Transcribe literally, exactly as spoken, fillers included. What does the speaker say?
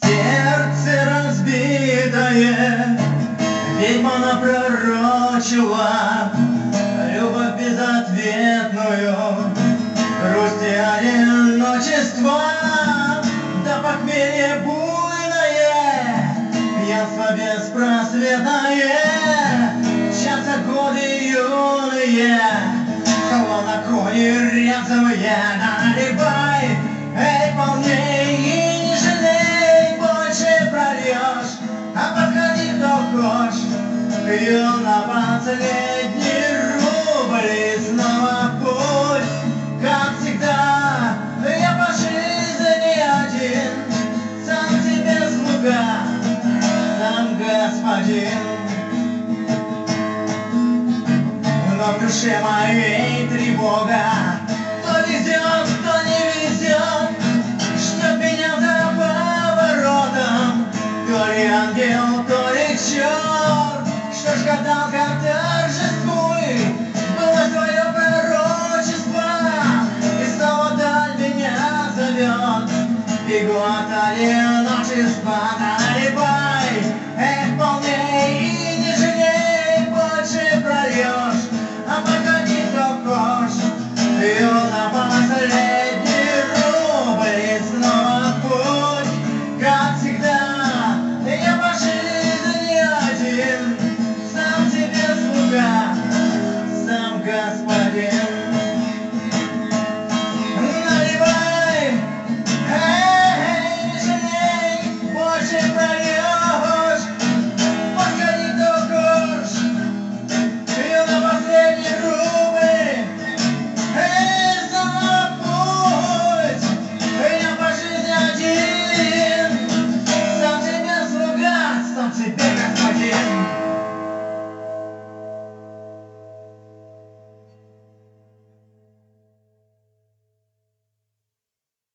Сердце разбитое ведьма напророчила, любовь безответную, грусть и одиночество, да похмелье буйное, пьянство беспросветное, тщатся годы юные, словно кони резвые. Наливай, эй, полней, и не жалей, больше прольешь, а подходи, кто хочешь, пью на последний рубль, и снова путь, как всегда. Я по жизни один, сам себе слуга, сам господин. Но в душе моей тревога, то везет, то не везет, ждет меня за поворотом, то ли ангел, то ли черт. Что ж, гадалка, торжествуй, было твое пророчество, и снова даль меня зовет, бегу от одиночества. Наливай, эх, полней, и не жалей, больше прольешь, а погоди, кто хочешь,